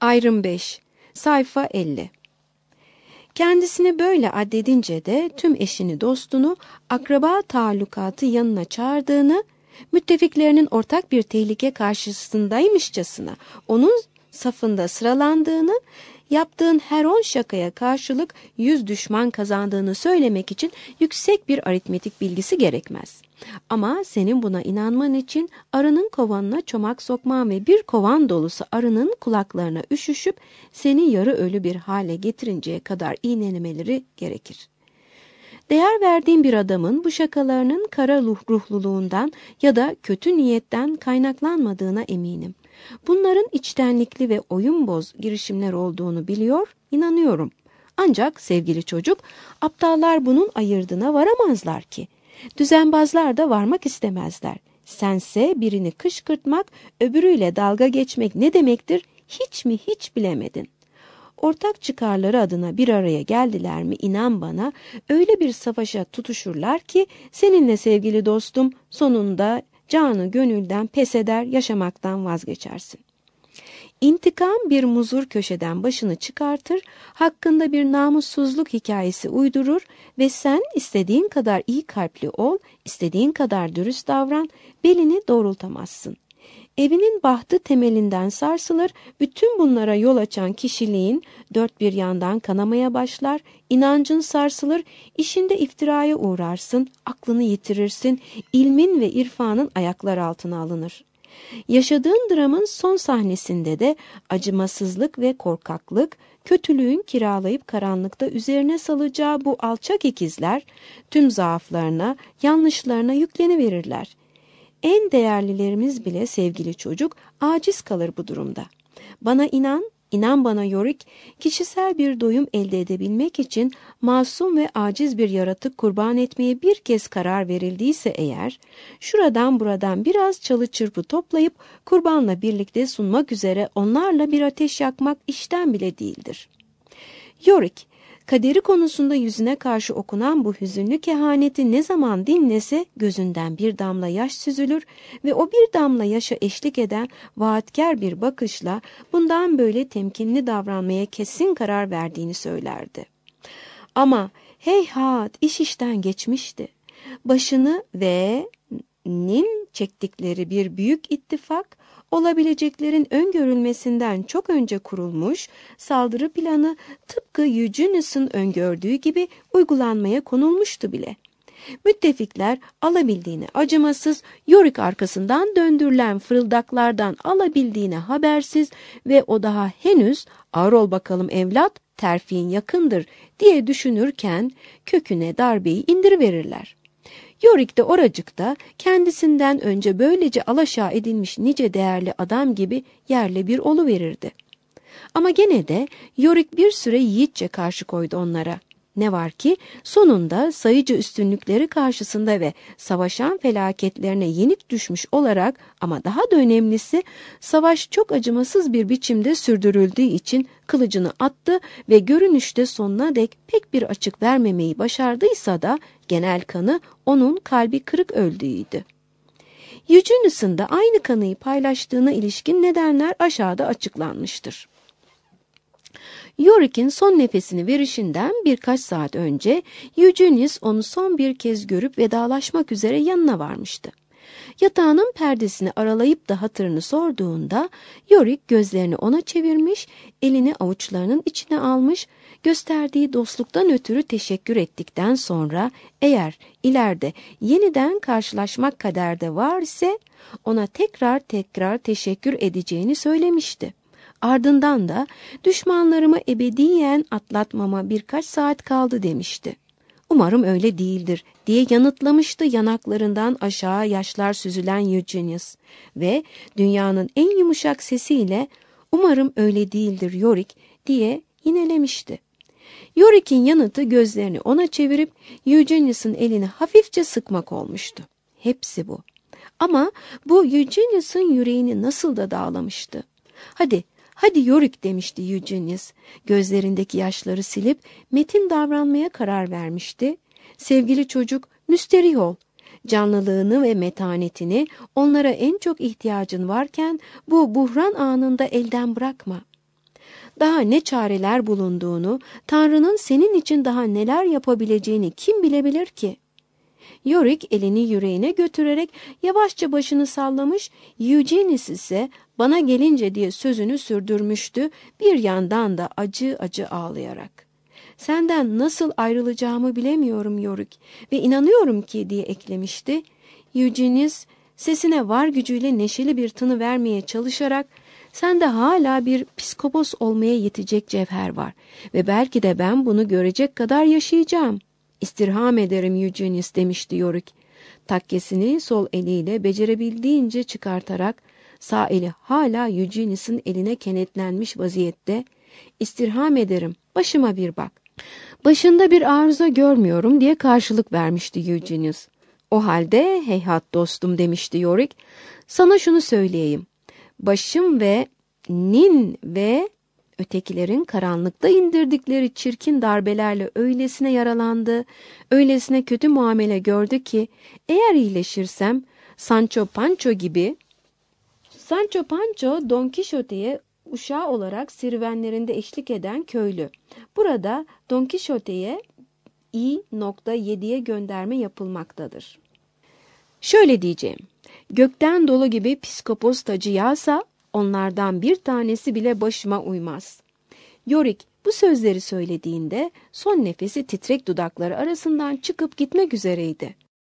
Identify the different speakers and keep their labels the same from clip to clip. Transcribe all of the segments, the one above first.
Speaker 1: Ayrım 5, sayfa 50. Kendisini böyle addedince de tüm eşini dostunu akraba taallukatı yanına çağırdığını, müttefiklerinin ortak bir tehlike karşısındaymışçasına onun safında sıralandığını, yaptığın her 10 şakaya karşılık 100 düşman kazandığını söylemek için yüksek bir aritmetik bilgisi gerekmez. Ama senin buna inanman için arının kovanına çomak sokman ve bir kovan dolusu arının kulaklarına üşüşüp seni yarı ölü bir hale getirinceye kadar iğnelemeleri gerekir. Değer verdiğim bir adamın bu şakalarının kara ruhluluğundan ya da kötü niyetten kaynaklanmadığına eminim. Bunların içtenlikli ve oyunboz girişimler olduğunu biliyor, inanıyorum. Ancak sevgili çocuk, aptallar bunun ayırdına varamazlar ki. Düzenbazlar da varmak istemezler. Sense birini kışkırtmak, öbürüyle dalga geçmek ne demektir hiç mi hiç bilemedin. Ortak çıkarları adına bir araya geldiler mi inan bana öyle bir savaşa tutuşurlar ki seninle sevgili dostum sonunda canı gönülden pes eder, yaşamaktan vazgeçersin. İntikam bir muzur köşeden başını çıkartır, hakkında bir namussuzluk hikayesi uydurur ve sen istediğin kadar iyi kalpli ol, istediğin kadar dürüst davran, belini doğrultamazsın. Evinin bahtı temelinden sarsılır, bütün bunlara yol açan kişiliğin dört bir yandan kanamaya başlar, inancın sarsılır, işinde iftiraya uğrarsın, aklını yitirirsin, ilmin ve irfanın ayaklar altına alınır. Yaşadığın dramın son sahnesinde de acımasızlık ve korkaklık, kötülüğün kiralayıp karanlıkta üzerine salacağı bu alçak ikizler tüm zaaflarına, yanlışlarına yükleniverirler. En değerlilerimiz bile sevgili çocuk aciz kalır bu durumda. Bana inan bana Yorick, kişisel bir doyum elde edebilmek için masum ve aciz bir yaratık kurban etmeye bir kez karar verildiyse eğer, şuradan buradan biraz çalı çırpı toplayıp kurbanla birlikte sunmak üzere onlarla bir ateş yakmak işten bile değildir. Yorick, kaderi konusunda yüzüne karşı okunan bu hüzünlü kehaneti ne zaman dinlese gözünden bir damla yaş süzülür ve o bir damla yaşa eşlik eden vaatkar bir bakışla bundan böyle temkinli davranmaya kesin karar verdiğini söylerdi. Ama heyhat iş işten geçmişti. Başını ve nin çektikleri bir büyük ittifak, olabileceklerin öngörülmesinden çok önce kurulmuş, saldırı planı tıpkı Eugenius'un öngördüğü gibi uygulanmaya konulmuştu bile. Müttefikler alabildiğine acımasız, Yorick arkasından döndürülen fırıldaklardan alabildiğine habersiz ve o daha henüz "Ağır ol bakalım evlat, terfin yakındır" diye düşünürken köküne darbeyi indiriverirler. Yorick de oracıkta kendisinden önce böylece alaşağı edilmiş nice değerli adam gibi yerle bir oluverirdi. Ama gene de Yorick bir süre yiğitçe karşı koydu onlara. Ne var ki sonunda sayıcı üstünlükleri karşısında ve savaşan felaketlerine yenik düşmüş olarak ama daha da önemlisi savaş çok acımasız bir biçimde sürdürüldüğü için kılıcını attı ve görünüşte sonuna dek pek bir açık vermemeyi başardıysa da genel kanı onun kalbi kırık öldüğüydü. Eugenius'un da aynı kanıyı paylaştığına ilişkin nedenler aşağıda açıklanmıştır. Yorick'in son nefesini verişinden birkaç saat önce Eugenius onu son bir kez görüp vedalaşmak üzere yanına varmıştı. Yatağının perdesini aralayıp da hatırını sorduğunda Yorick gözlerini ona çevirmiş, elini avuçlarının içine almış, gösterdiği dostluktan ötürü teşekkür ettikten sonra eğer ileride yeniden karşılaşmak kaderde var ise ona tekrar teşekkür edeceğini söylemişti. Ardından da düşmanlarımı ebediyen atlatmama birkaç saat kaldı demişti. Umarım öyle değildir diye yanıtlamıştı yanaklarından aşağı yaşlar süzülen Eugenius ve dünyanın en yumuşak sesiyle umarım öyle değildir Yorick diye yinelemişti. Yorick'in yanıtı gözlerini ona çevirip Eugenius'un elini hafifçe sıkmak olmuştu. Hepsi bu. Ama bu Eugenius'un yüreğini nasıl da dağlamıştı. Hadi Yorick demişti Eugenius. Gözlerindeki yaşları silip metin davranmaya karar vermişti. Sevgili çocuk, müsterih ol. Canlılığını ve metanetini onlara en çok ihtiyacın varken bu buhran anında elden bırakma. Daha ne çareler bulunduğunu, Tanrı'nın senin için daha neler yapabileceğini kim bilebilir ki? Yorick elini yüreğine götürerek yavaşça başını sallamış, Eugenius ise bana gelince diye sözünü sürdürmüştü, bir yandan da acı acı ağlayarak. Senden nasıl ayrılacağımı bilemiyorum Yorick ve inanıyorum ki diye eklemişti. Eugenius sesine var gücüyle neşeli bir tını vermeye çalışarak, sende hala bir psikopos olmaya yetecek cevher var ve belki de ben bunu görecek kadar yaşayacağım. İstirham ederim Eugenius demişti Yorick. Takkesini sol eliyle becerebildiğince çıkartarak, sağ eli hala Eugenius'un eline kenetlenmiş vaziyette, istirham ederim, başıma bir bak. Başında bir arıza görmüyorum diye karşılık vermişti Eugenius. O halde heyhat dostum demişti Yorick. Sana şunu söyleyeyim. Başım ve nin ve ötekilerin karanlıkta indirdikleri çirkin darbelerle öylesine yaralandı, öylesine kötü muamele gördü ki eğer iyileşirsem Sancho Pancho gibi, Sancho Pancho Don Quixote'ye uşağı olarak serüvenlerinde eşlik eden köylü. Burada Don Quixote'ye I.7'ye gönderme yapılmaktadır. Şöyle diyeceğim, gökten dolu gibi psikopos tacı yağsa, onlardan bir tanesi bile başıma uymaz. Yorick bu sözleri söylediğinde son nefesi titrek dudakları arasından çıkıp gitmek üzereydi.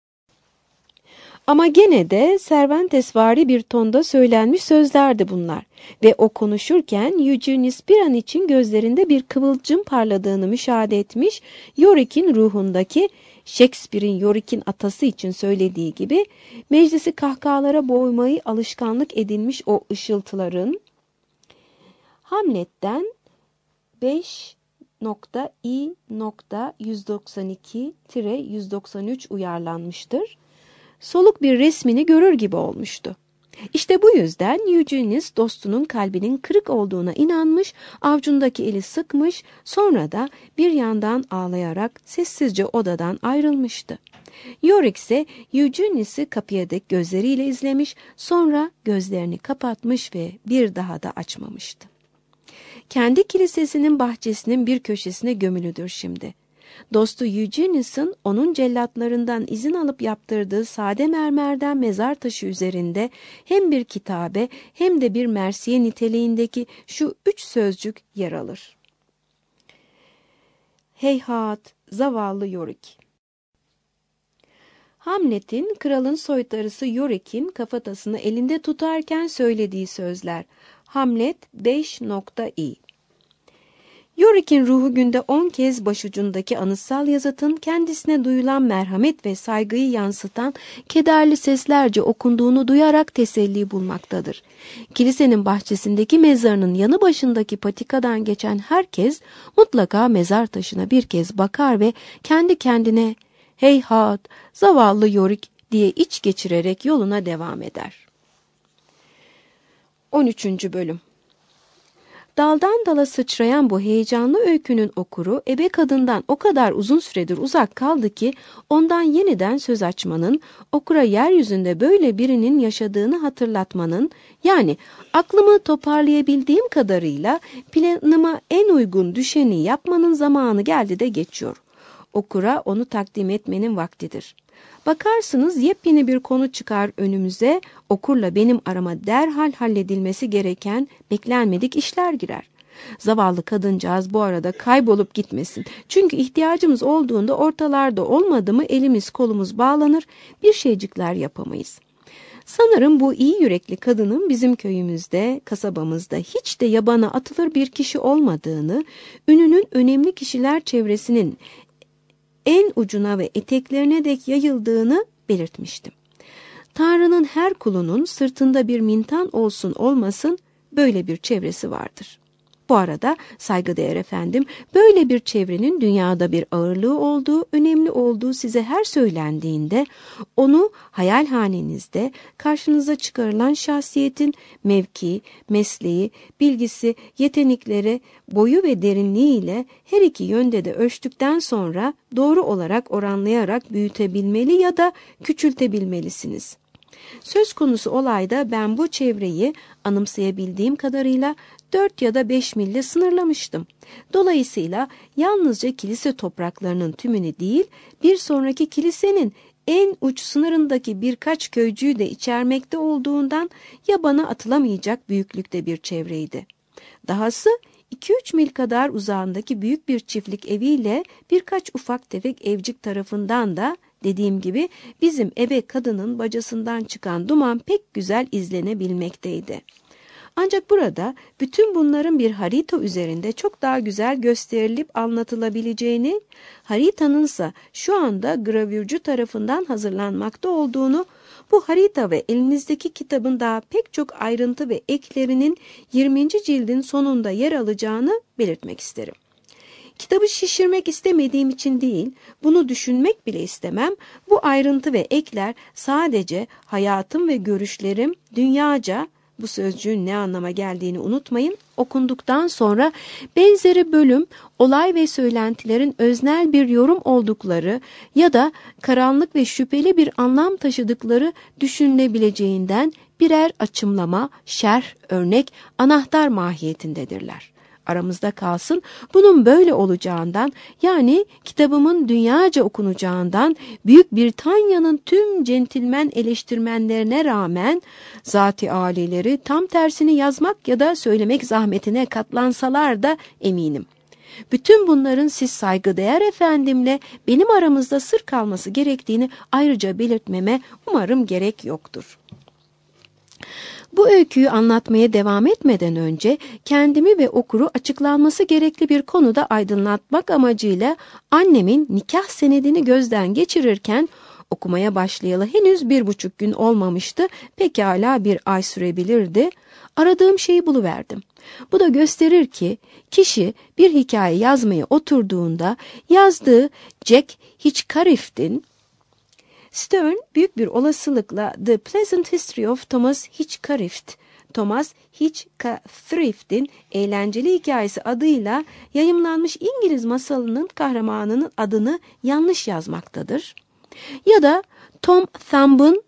Speaker 1: Ama gene de Cervantesvari bir tonda söylenmiş sözlerdi bunlar ve o konuşurken Eugenius bir an için gözlerinde bir kıvılcım parladığını müşahede etmiş, Yorick'in ruhundaki, Shakespeare'in Yorick'in atası için söylediği gibi, meclisi kahkahalara boğmayı alışkanlık edinmiş o ışıltıların, Hamlet'ten 5.I.192-193 uyarlanmıştır. Soluk bir resmini görür gibi olmuştu. İşte bu yüzden Eugenius dostunun kalbinin kırık olduğuna inanmış, avcundaki eli sıkmış, sonra da bir yandan ağlayarak sessizce odadan ayrılmıştı. Yorick ise Eugenius'u kapıya dek gözleriyle izlemiş, sonra gözlerini kapatmış ve bir daha da açmamıştı. Kendi kilisesinin bahçesinin bir köşesine gömülüdür şimdi. Dostu Eugenius'un onun cellatlarından izin alıp yaptırdığı sade mermerden mezar taşı üzerinde hem bir kitabe hem de bir mersiye niteliğindeki şu 3 sözcük yer alır. Heyhat, zavallı Yorick. Hamlet'in kralın soytarısı Yorick'in kafatasını elinde tutarken söylediği sözler. Hamlet 5.I. Yorick'in ruhu günde 10 kez başucundaki anıtsal yazıtın kendisine duyulan merhamet ve saygıyı yansıtan kederli seslerce okunduğunu duyarak teselli bulmaktadır. Kilisenin bahçesindeki mezarının yanı başındaki patikadan geçen herkes mutlaka mezar taşına bir kez bakar ve kendi kendine "Heyhat, zavallı Yorick" diye iç geçirerek yoluna devam eder. 13. Bölüm. Daldan dala sıçrayan bu heyecanlı öykünün okuru ebe kadından o kadar uzun süredir uzak kaldı ki ondan yeniden söz açmanın, okura yeryüzünde böyle birinin yaşadığını hatırlatmanın, yani aklımı toparlayabildiğim kadarıyla planıma en uygun düşeni yapmanın zamanı geldi de geçiyor. Okura onu takdim etmenin vaktidir. Bakarsınız yepyeni bir konu çıkar önümüze, okurla benim arama derhal halledilmesi gereken beklenmedik işler girer. Zavallı kadıncağız bu arada kaybolup gitmesin. Çünkü ihtiyacımız olduğunda ortalarda olmadı mı elimiz kolumuz bağlanır, bir şeycikler yapamayız. Sanırım bu iyi yürekli kadının bizim köyümüzde, kasabamızda hiç de yabana atılır bir kişi olmadığını, ününün önemli kişiler çevresinin en ucuna ve eteklerine dek yayıldığını belirtmiştim. Tanrı'nın her kulunun sırtında bir mintan olsun olmasın böyle bir çevresi vardır. Bu arada saygıdeğer efendim, böyle bir çevrenin dünyada bir ağırlığı olduğu, önemli olduğu size her söylendiğinde, onu hayalhanenizde karşınıza çıkarılan şahsiyetin mevki, mesleği, bilgisi, yetenekleri, boyu ve derinliğiyle her iki yönde de ölçtükten sonra doğru olarak oranlayarak büyütebilmeli ya da küçültebilmelisiniz. Söz konusu olayda ben bu çevreyi anımsayabildiğim kadarıyla 4 ya da 5 mille sınırlamıştım. Dolayısıyla yalnızca kilise topraklarının tümünü değil, bir sonraki kilisenin en uç sınırındaki birkaç köycüyü de içermekte olduğundan yabana atılamayacak büyüklükte bir çevreydi. Dahası 2-3 mil kadar uzağındaki büyük bir çiftlik eviyle birkaç ufak tefek evcik tarafından da dediğim gibi bizim ebe kadının bacasından çıkan duman pek güzel izlenebilmekteydi. Ancak burada bütün bunların bir harita üzerinde çok daha güzel gösterilip anlatılabileceğini, haritanınsa şu anda gravürcü tarafından hazırlanmakta olduğunu, bu harita ve elinizdeki kitabın daha pek çok ayrıntı ve eklerinin 20. cildin sonunda yer alacağını belirtmek isterim. Kitabı şişirmek istemediğim için değil, bunu düşünmek bile istemem. Bu ayrıntı ve ekler sadece hayatım ve görüşlerim dünyaca, bu sözcüğün ne anlama geldiğini unutmayın, okunduktan sonra benzeri bölüm, olay ve söylentilerin öznel bir yorum oldukları ya da karanlık ve şüpheli bir anlam taşıdıkları düşünülebileceğinden birer açımlama, şerh, örnek, anahtar mahiyetindedirler. Aramızda kalsın, bunun böyle olacağından, yani kitabımın dünyaca okunacağından, Büyük Britanya'nın tüm centilmen eleştirmenlerine rağmen zat-ı âlileri tam tersini yazmak ya da söylemek zahmetine katlansalar da eminim. Bütün bunların siz saygıdeğer efendimle benim aramızda sır kalması gerektiğini ayrıca belirtmeme umarım gerek yoktur. Bu öyküyü anlatmaya devam etmeden önce kendimi ve okuru açıklanması gerekli bir konuda aydınlatmak amacıyla annemin nikah senedini gözden geçirirken okumaya başlayalı henüz 1,5 gün olmamıştı, pekala bir ay sürebilirdi. Aradığım şeyi buluverdim. Bu da gösterir ki kişi bir hikaye yazmaya oturduğunda yazdığı Jack Hitchcraft'in Stern büyük bir olasılıkla The Pleasant History of Thomas Hitchcraft'in eğlenceli hikayesi adıyla yayımlanmış İngiliz masalının kahramanının adını yanlış yazmaktadır. Ya da Tom Thumb'ın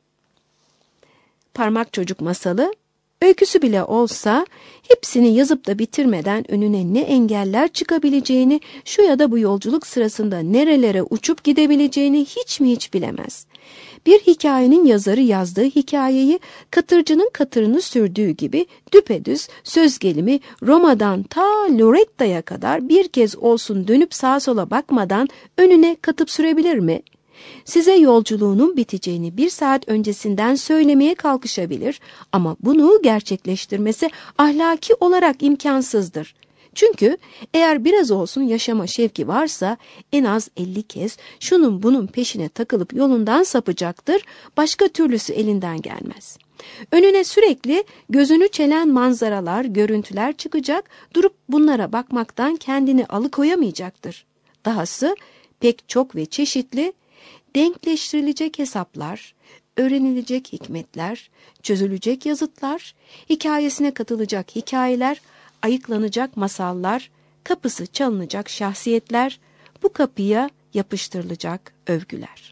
Speaker 1: Parmak Çocuk masalı, öyküsü bile olsa hepsini yazıp da bitirmeden önüne ne engeller çıkabileceğini, şu ya da bu yolculuk sırasında nerelere uçup gidebileceğini hiç mi hiç bilemez. Bir hikayenin yazarı yazdığı hikayeyi katırcının katırını sürdüğü gibi düpedüz söz gelimi Roma'dan ta Loretta'ya kadar bir kez olsun dönüp sağa sola bakmadan önüne katıp sürebilir mi? Size yolculuğunun biteceğini 1 saat öncesinden söylemeye kalkışabilir ama bunu gerçekleştirmesi ahlaki olarak imkansızdır. Çünkü eğer biraz olsun yaşama şevki varsa en az 50 kez şunun bunun peşine takılıp yolundan sapacaktır, başka türlüsü elinden gelmez. Önüne sürekli gözünü çelen manzaralar, görüntüler çıkacak, durup bunlara bakmaktan kendini alıkoyamayacaktır. Dahası pek çok ve çeşitli denkleştirilecek hesaplar, öğrenilecek hikmetler, çözülecek yazıtlar, hikayesine katılacak hikayeler, ayıklanacak masallar, kapısı çalınacak şahsiyetler, bu kapıya yapıştırılacak övgüler.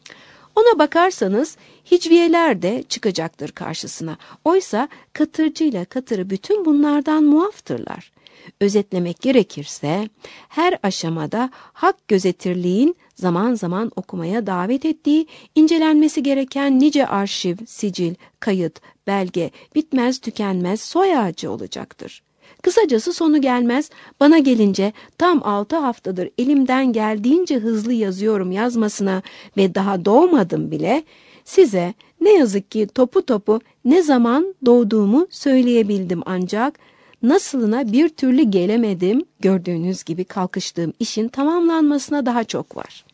Speaker 1: Ona bakarsanız hicviyeler de çıkacaktır karşısına. Oysa katırcıyla katırı bütün bunlardan muaftırlar. Özetlemek gerekirse her aşamada hak gözetirliğin zaman zaman okumaya davet ettiği, incelenmesi gereken nice arşiv, sicil, kayıt, belge, bitmez tükenmez soy ağacı olacaktır. Kısacası sonu gelmez, bana gelince tam 6 haftadır elimden geldiğince hızlı yazıyorum yazmasına ve daha doğmadım bile, size ne yazık ki topu topu ne zaman doğduğumu söyleyebildim ancak nasılına bir türlü gelemedim. Gördüğünüz gibi kalkıştığım işin tamamlanmasına daha çok var.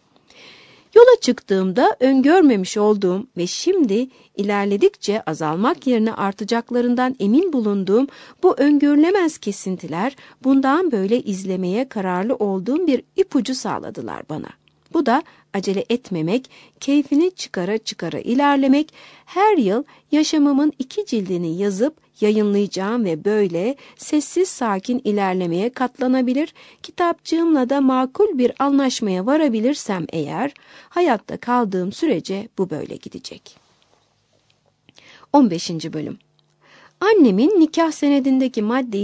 Speaker 1: Yola çıktığımda öngörmemiş olduğum ve şimdi ilerledikçe azalmak yerine artacaklarından emin bulunduğum bu öngörülemez kesintiler bundan böyle izlemeye kararlı olduğum bir ipucu sağladılar bana. Bu da acele etmemek, keyfini çıkara çıkara ilerlemek, her yıl yaşamımın 2 cildini yazıp yayınlayacağım ve böyle sessiz sakin ilerlemeye katlanabilir, kitapçığımla da makul bir anlaşmaya varabilirsem eğer, hayatta kaldığım sürece bu böyle gidecek. 15. Bölüm. Annemin nikah senedindeki maddeyi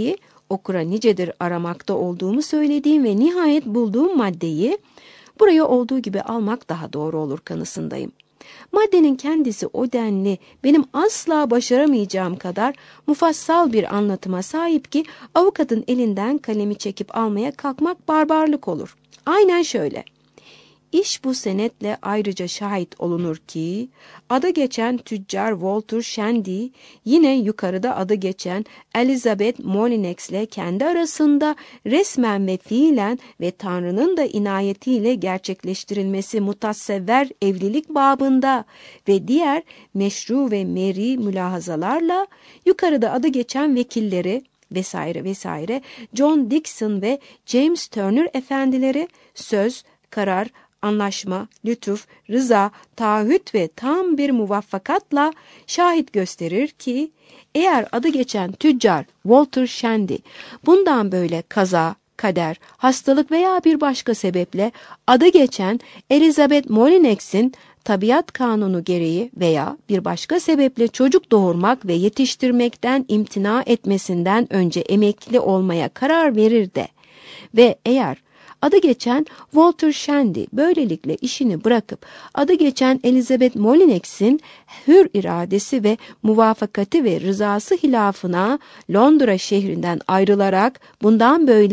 Speaker 1: okura nicedir aramakta olduğumu söylediğim ve nihayet bulduğum maddeyi buraya olduğu gibi almak daha doğru olur kanısındayım. Maddenin kendisi o denli benim asla başaramayacağım kadar mufassal bir anlatıma sahip ki avukatın elinden kalemi çekip almaya kalkmak barbarlık olur. Aynen şöyle. İş bu senetle ayrıca şahit olunur ki, adı geçen tüccar Walter Shandy, yine yukarıda adı geçen Elizabeth Molyneux'le kendi arasında resmen ve fiilen ve Tanrı'nın da inayetiyle gerçekleştirilmesi mutasevver evlilik babında ve diğer meşru ve meri mülahazalarla yukarıda adı geçen vekilleri vesaire vesaire John Dickson ve James Turner efendileri söz, karar, anlaşma, lütuf, rıza, taahhüt ve tam bir muvaffakatla şahit gösterir ki, eğer adı geçen tüccar Walter Shandy bundan böyle kaza, kader, hastalık veya bir başka sebeple adı geçen Elizabeth Molyneux'in tabiat kanunu gereği veya bir başka sebeple çocuk doğurmak ve yetiştirmekten imtina etmesinden önce emekli olmaya karar verir de ve eğer adı geçen Walter Shandy böylelikle işini bırakıp adı geçen Elizabeth Molyneux'in hür iradesi ve muvafakati ve rızası hilafına Londra şehrinden ayrılarak bundan böyle ...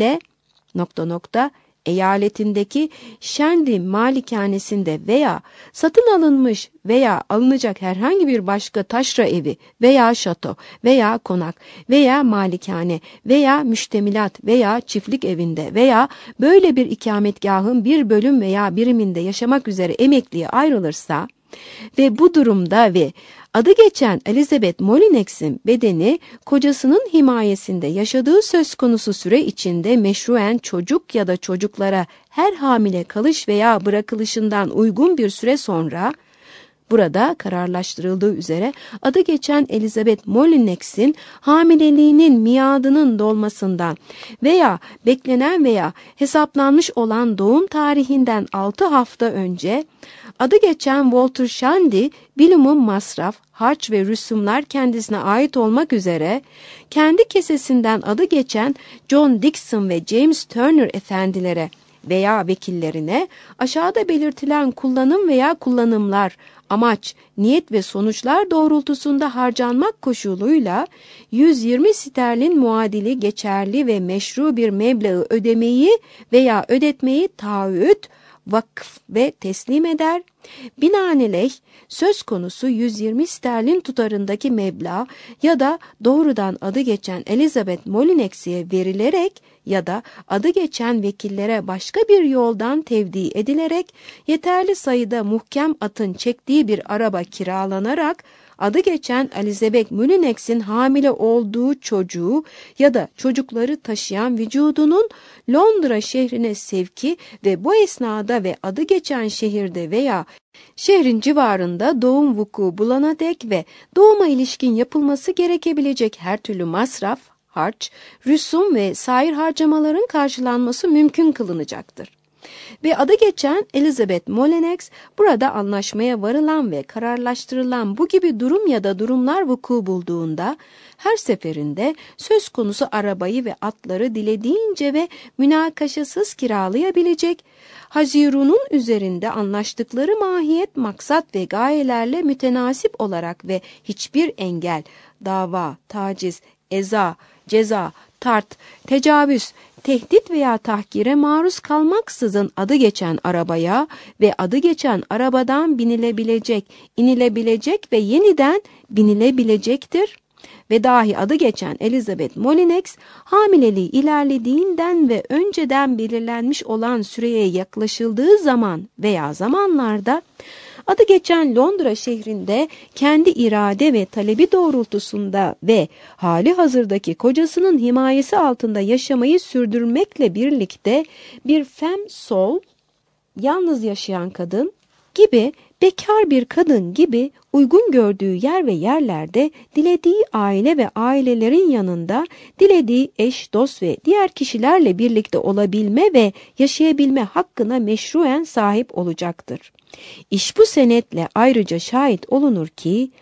Speaker 1: eyaletindeki Shandy malikanesinde veya satın alınmış veya alınacak herhangi bir başka taşra evi veya şato veya konak veya malikane veya müştemilat veya çiftlik evinde veya böyle bir ikametgahın bir bölüm veya biriminde yaşamak üzere emekliye ayrılırsa ve bu durumda ve adı geçen Elizabeth Molyneux'in bedeni kocasının himayesinde yaşadığı söz konusu süre içinde meşruen çocuk ya da çocuklara her hamile kalış veya bırakılışından uygun bir süre sonra, burada kararlaştırıldığı üzere adı geçen Elizabeth Molyneux'in hamileliğinin miadının dolmasından veya beklenen veya hesaplanmış olan doğum tarihinden 6 hafta önce adı geçen Walter Shandy bilumum masraf, harç ve rüsumlar kendisine ait olmak üzere kendi kesesinden adı geçen John Dickson ve James Turner efendilere veya vekillerine aşağıda belirtilen kullanım veya kullanımlar, amaç, niyet ve sonuçlar doğrultusunda harcanmak koşuluyla 120 sterlin muadili geçerli ve meşru bir meblağı ödemeyi veya ödetmeyi taahhüt, vakıf ve teslim eder. Binaenaleyh söz konusu 120 sterlin tutarındaki meblağ ya da doğrudan adı geçen Elizabeth Molyneux'e verilerek ya da adı geçen vekillere başka bir yoldan tevdi edilerek yeterli sayıda muhkem atın çektiği bir araba kiralanarak adı geçen Elizabeth Molyneux'in hamile olduğu çocuğu ya da çocukları taşıyan vücudunun Londra şehrine sevki ve bu esnada ve adı geçen şehirde veya şehrin civarında doğum vuku bulana dek ve doğuma ilişkin yapılması gerekebilecek her türlü masraf, harç, rüsum ve sair harcamaların karşılanması mümkün kılınacaktır. Ve adı geçen Elizabeth Molyneux burada anlaşmaya varılan ve kararlaştırılan bu gibi durum ya da durumlar vuku bulduğunda her seferinde söz konusu arabayı ve atları dilediğince ve münakaşasız kiralayabilecek, Hazirun'un üzerinde anlaştıkları mahiyet, maksat ve gayelerle mütenasip olarak ve hiçbir engel, dava, taciz, eza, ceza, tart, tecavüz, tehdit veya tahkire maruz kalmaksızın adı geçen arabaya ve adı geçen arabadan binilebilecek, inilebilecek ve yeniden binilebilecektir. Ve dahi adı geçen Elizabeth Molyneux hamileliği ilerlediğinden ve önceden belirlenmiş olan süreye yaklaşıldığı zaman veya zamanlarda adı geçen Londra şehrinde kendi irade ve talebi doğrultusunda ve hali hazırdaki kocasının himayesi altında yaşamayı sürdürmekle birlikte bir femme sole, yalnız yaşayan kadın gibi, bekar bir kadın gibi uygun gördüğü yer ve yerlerde dilediği aile ve ailelerin yanında dilediği eş, dost ve diğer kişilerle birlikte olabilme ve yaşayabilme hakkına meşruen sahip olacaktır. İş bu senetle ayrıca şahit olunur ki,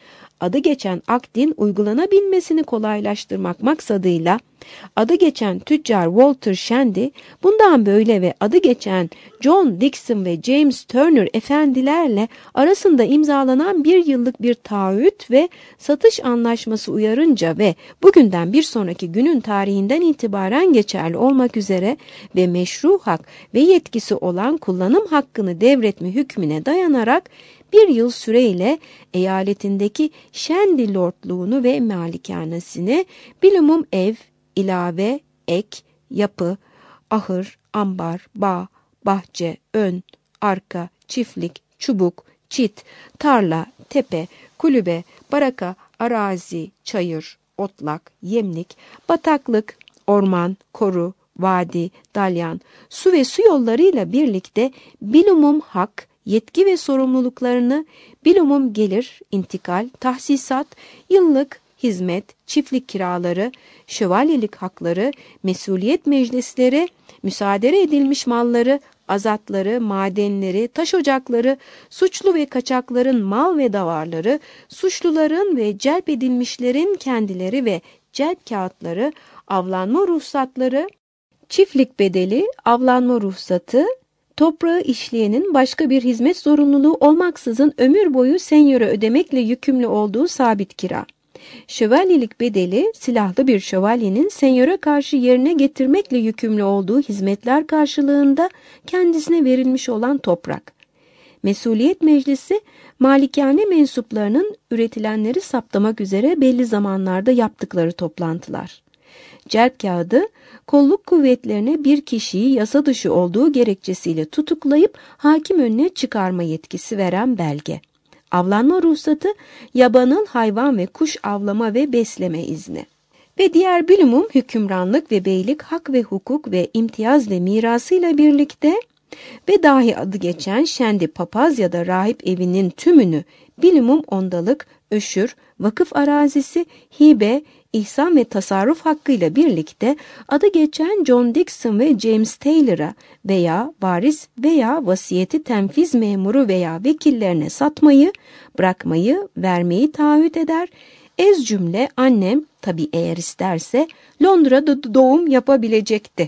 Speaker 1: adı geçen akdin uygulanabilmesini kolaylaştırmak maksadıyla adı geçen tüccar Walter Shandy, bundan böyle ve adı geçen John Dixon ve James Turner efendilerle arasında imzalanan 1 yıllık bir taahhüt ve satış anlaşması uyarınca ve bugünden bir sonraki günün tarihinden itibaren geçerli olmak üzere ve meşru hak ve yetkisi olan kullanım hakkını devretme hükmüne dayanarak 1 yıl süreyle eyaletindeki Shandy Lordluğunu ve malikanesini bilumum ev, ilave, ek, yapı, ahır, ambar, bağ, bahçe, ön, arka, çiftlik, çubuk, çit, tarla, tepe, kulübe, baraka, arazi, çayır, otlak, yemlik, bataklık, orman, koru, vadi, dalyan, su ve su yollarıyla birlikte bilumum hak, yetki ve sorumluluklarını, bilumum gelir, intikal, tahsisat, yıllık, hizmet, çiftlik kiraları, şövalyelik hakları, mesuliyet meclisleri, müsaade edilmiş malları, azatları, madenleri, taş ocakları, suçlu ve kaçakların mal ve davarları, suçluların ve celp edilmişlerin kendileri ve celp kağıtları, avlanma ruhsatları, çiftlik bedeli, avlanma ruhsatı, toprağı işleyenin başka bir hizmet zorunluluğu olmaksızın ömür boyu senyöre ödemekle yükümlü olduğu sabit kira. Şövalyelik bedeli, silahlı bir şövalyenin senyöre karşı yerine getirmekle yükümlü olduğu hizmetler karşılığında kendisine verilmiş olan toprak. Mesuliyet meclisi, malikane mensuplarının üretilenleri saptamak üzere belli zamanlarda yaptıkları toplantılar. Celp kağıdı, kolluk kuvvetlerine bir kişiyi yasa dışı olduğu gerekçesiyle tutuklayıp hakim önüne çıkarma yetkisi veren belge. Avlanma ruhsatı, yabanıl hayvan ve kuş avlama ve besleme izni. Ve diğer bilumum hükümranlık ve beylik, hak ve hukuk ve imtiyaz ve mirasıyla birlikte ve dahi adı geçen Shandy papaz ya da rahip evinin tümünü bilumum ondalık, öşür, vakıf arazisi, hibe, ihsan ve tasarruf hakkıyla birlikte adı geçen John Dixon ve James Taylor'a veya varis veya vasiyeti tenfiz memuru veya vekillerine satmayı, bırakmayı, vermeyi taahhüt eder. Ez cümle annem, tabii eğer isterse, Londra'da doğum yapabilecekti.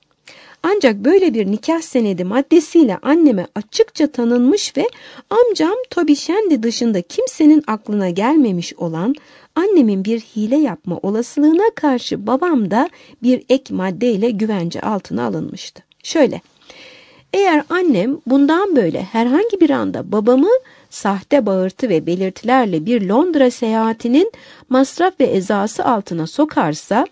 Speaker 1: Ancak böyle bir nikah senedi maddesiyle anneme açıkça tanınmış ve amcam Toby Shandy dışında kimsenin aklına gelmemiş olan annemin bir hile yapma olasılığına karşı babam da bir ek maddeyle güvence altına alınmıştı. Şöyle, eğer annem bundan böyle herhangi bir anda babamı sahte bağırtı ve belirtilerle bir Londra seyahatinin masraf ve ezası altına sokarsa,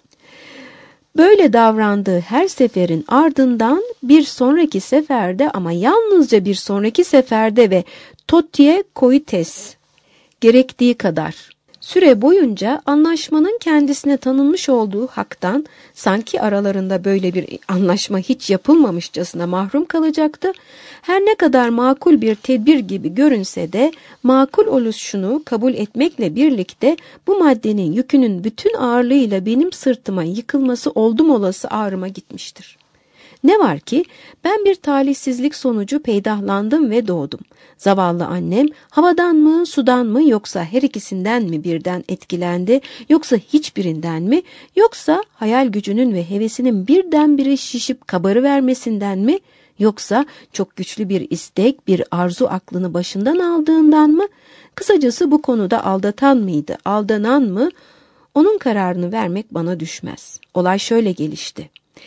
Speaker 1: böyle davrandığı her seferin ardından bir sonraki seferde ama yalnızca bir sonraki seferde ve totie coites gerektiği kadar süre boyunca anlaşmanın kendisine tanınmış olduğu haktan sanki aralarında böyle bir anlaşma hiç yapılmamışçasına mahrum kalacaktı. Her ne kadar makul bir tedbir gibi görünse de makul oluşunu kabul etmekle birlikte bu maddenin yükünün bütün ağırlığıyla benim sırtıma yıkılması oldum olası ağrıma gitmiştir. Ne var ki ben bir talihsizlik sonucu peydahlandım ve doğdum. Zavallı annem havadan mı, sudan mı yoksa her ikisinden mi birden etkilendi, yoksa hiçbirinden mi, yoksa hayal gücünün ve hevesinin birdenbire şişip kabarıvermesinden mi, yoksa çok güçlü bir istek, bir arzu aklını başından aldığından mı? Kısacası bu konuda aldatan mıydı, aldanan mı? Onun kararını vermek bana düşmez. Olay şöyle gelişti.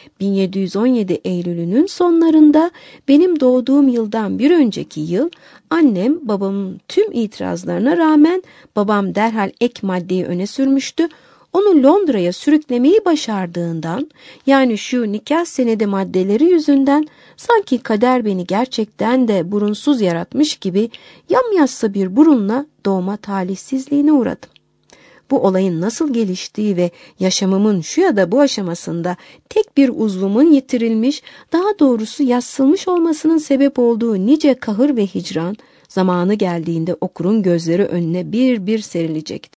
Speaker 1: 1717 Eylül'ünün sonlarında benim doğduğum yıldan bir önceki yıl annem babamın tüm itirazlarına rağmen babam derhal ek maddeyi öne sürmüştü. Onu Londra'ya sürüklemeyi başardığından, yani şu nikah senedi maddeleri yüzünden sanki kader beni gerçekten de burunsuz yaratmış gibi yamyassı bir burunla doğma talihsizliğine uğradım. Bu olayın nasıl geliştiği ve yaşamımın şu ya da bu aşamasında tek bir uzvumun yitirilmiş, daha doğrusu yadsılmış olmasının sebep olduğu nice kahır ve hicran, zamanı geldiğinde okurun gözleri önüne bir bir serilecektir.